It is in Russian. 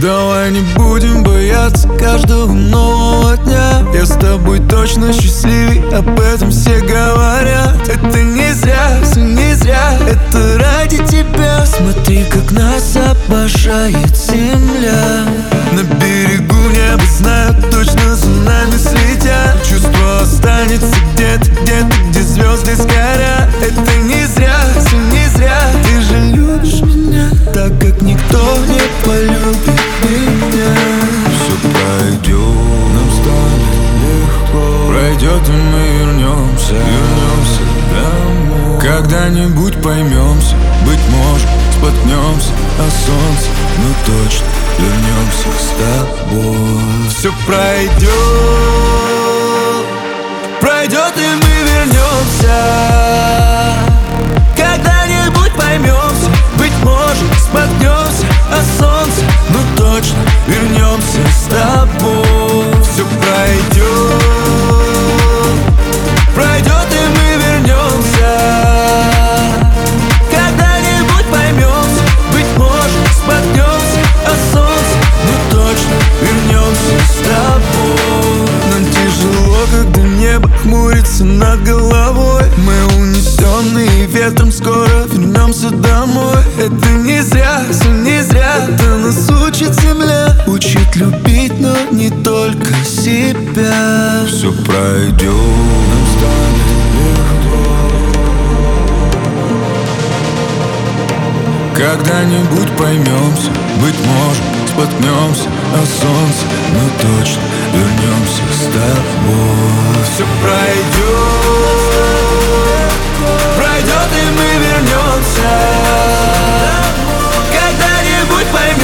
Давай не будем бояться каждого нового дня. Я с тобой точно счастливей, об этом все говорят. Это не зря, все не зря, это ради тебя. Смотри, как нас обожает земля. На берегу неба знают, точно за нами следят. Чувство останется где-то, где звезды сгорят. Это не зря, все не зря. Ты же любишь меня так, как никто не полюбит меня. Все пройдет, нам станет легко. Пройдет, и мы вернемся домой. Когда-нибудь поймемся, быть может, споткнемся о солнце, но точно вернемся с тобой. Все пройдет, пройдет, и мы вернемся. Когда-нибудь поймемся, быть может, споткнемся о солнце, но точно вернемся с тобой. Все пройдет, пройдет, и мы вернемся. Когда-нибудь поймемся, быть может, споткнемся о солнце, но точно вернемся с тобой. Нам тяжело, когда небо хмурится над головой. Мы унесенные ветром, скоро вернемся домой. Это не зря, все не зря, это нас учит земля. Учит любить, но не только себя. Все пройдет, нам станет легко. Когда-нибудь поймемся, быть может, споткнемся о солнце, но точно вернемся с тобой. Все пройдет, пройдет, и мы вернемся. Когда-нибудь поймемся,